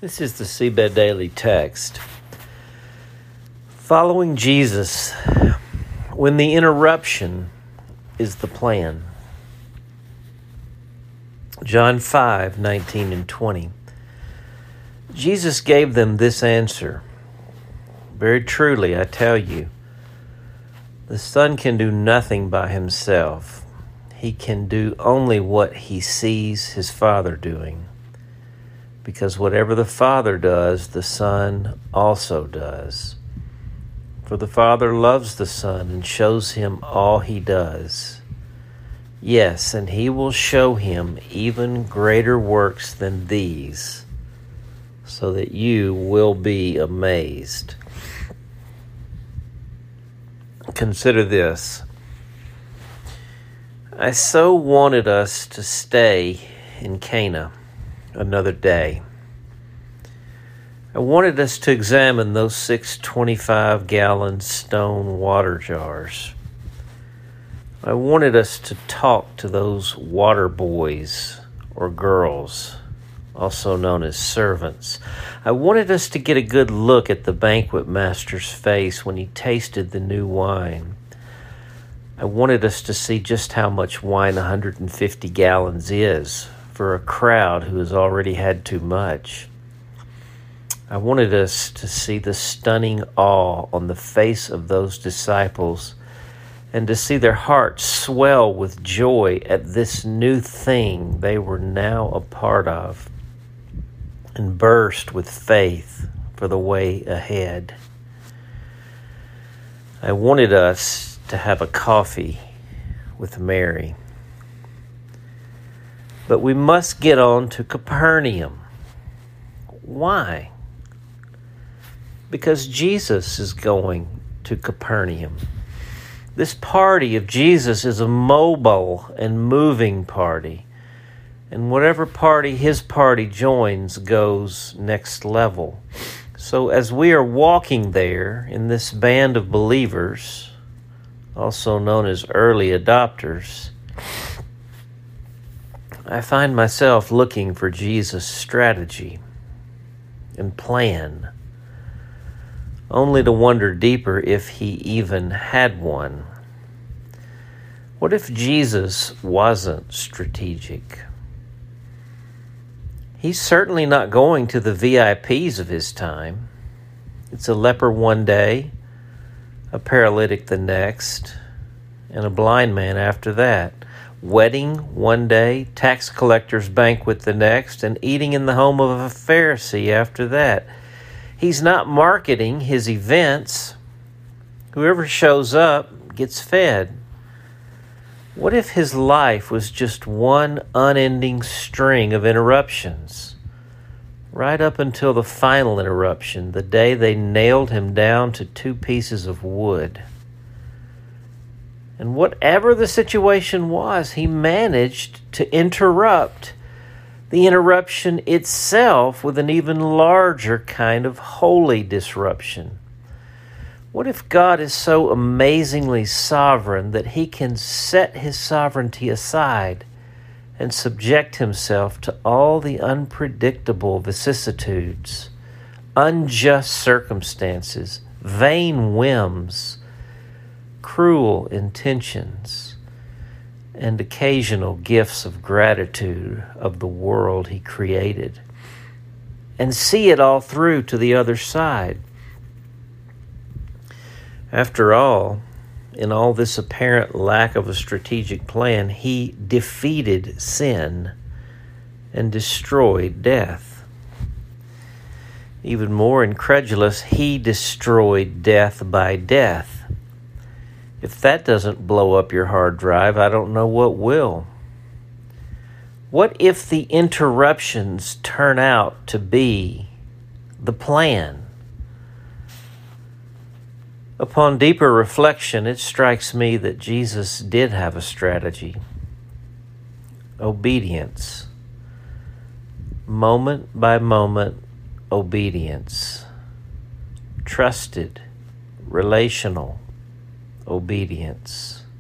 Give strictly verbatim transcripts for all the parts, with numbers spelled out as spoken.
This is the Seabed Daily Text. Following Jesus when the interruption is the plan. John five, nineteen and twenty. Jesus gave them this answer. Very truly, I tell you, the Son can do nothing by himself. He can do only what he sees his Father doing. Because whatever the Father does, the Son also does. For the Father loves the Son and shows him all he does. Yes, and he will show him even greater works than these, so that you will be amazed. Consider this. I so wanted us to stay in Cana another day. I wanted us to examine those six twenty-five gallon stone water jars. I wanted us to talk to those water boys or girls, also known as servants. I wanted us to get a good look at the banquet master's face when he tasted the new wine. I wanted us to see just how much wine one hundred fifty gallons is for a crowd who has already had too much. I wanted us to see the stunning awe on the face of those disciples and to see their hearts swell with joy at this new thing they were now a part of and burst with faith for the way ahead. I wanted us to have a coffee with Mary. But we must get on to Capernaum. Why? Because Jesus is going to Capernaum. This party of Jesus is a mobile and moving party. And whatever party his party joins goes next level. So as we are walking there in this band of believers, also known as early adopters, I find myself looking for Jesus' strategy and plan, only to wonder deeper if he even had one. What if Jesus wasn't strategic? He's certainly not going to the V I Ps of his time. It's a leper one day, a paralytic the next, and a blind man after that. Wedding one day, tax collector's banquet the next, and eating in the home of a Pharisee after that. He's not marketing his events. Whoever shows up gets fed. What if his life was just one unending string of interruptions? Right up until the final interruption, the day they nailed him down to two pieces of wood. And whatever the situation was, he managed to interrupt the interruption itself with an even larger kind of holy disruption. What if God is so amazingly sovereign that he can set his sovereignty aside and subject himself to all the unpredictable vicissitudes, unjust circumstances, vain whims, cruel intentions, and occasional gifts of gratitude of the world he created, and see it all through to the other side? After all, in all this apparent lack of a strategic plan, he defeated sin and destroyed death. Even more incredulous, he destroyed death by death. If that doesn't blow up your hard drive, I don't know what will. What if the interruptions turn out to be the plan? Upon deeper reflection, it strikes me that Jesus did have a strategy. Obedience. Moment by moment obedience. Trusted, relational obedience.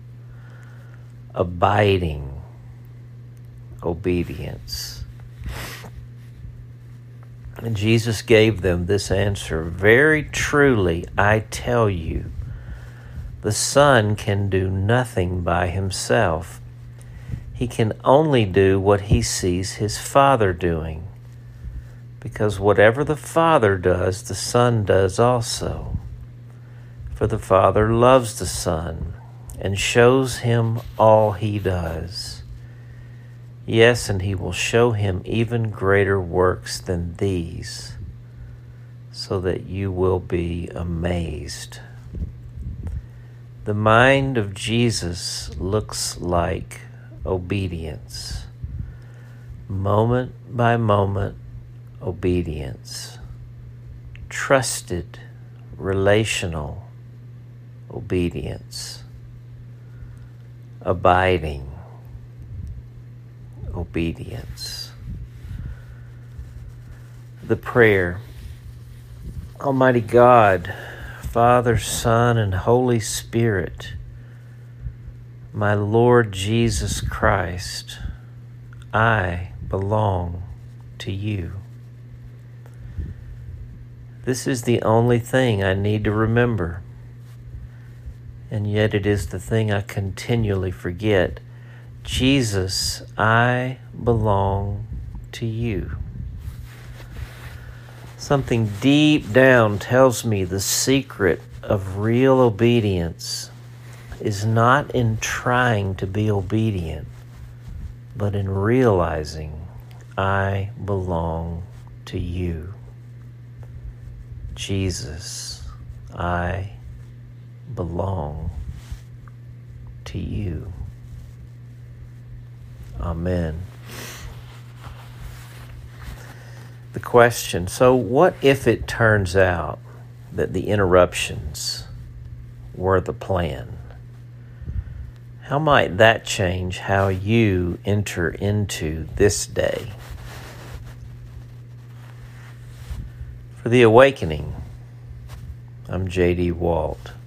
Abiding obedience. And Jesus gave them this answer, "Very truly, I tell you, the Son can do nothing by himself. He can only do what he sees his Father doing, because whatever the Father does, the Son does also. For the Father loves the Son and shows him all he does. Yes, and he will show him even greater works than these, so that you will be amazed." The mind of Jesus looks like obedience. Moment by moment obedience. Trusted, relational obedience. Abiding obedience. The prayer. Almighty God, Father, Son, and Holy Spirit, my Lord Jesus Christ, I belong to you. This is the only thing I need to remember, and yet it is the thing I continually forget. Jesus, I belong to you. Something deep down tells me the secret of real obedience is not in trying to be obedient, but in realizing I belong to you. Jesus, I belong to you. Amen. The question, so what if it turns out that the interruptions were the plan? How might that change how you enter into this day? For The Awakening, I'm J D Walt.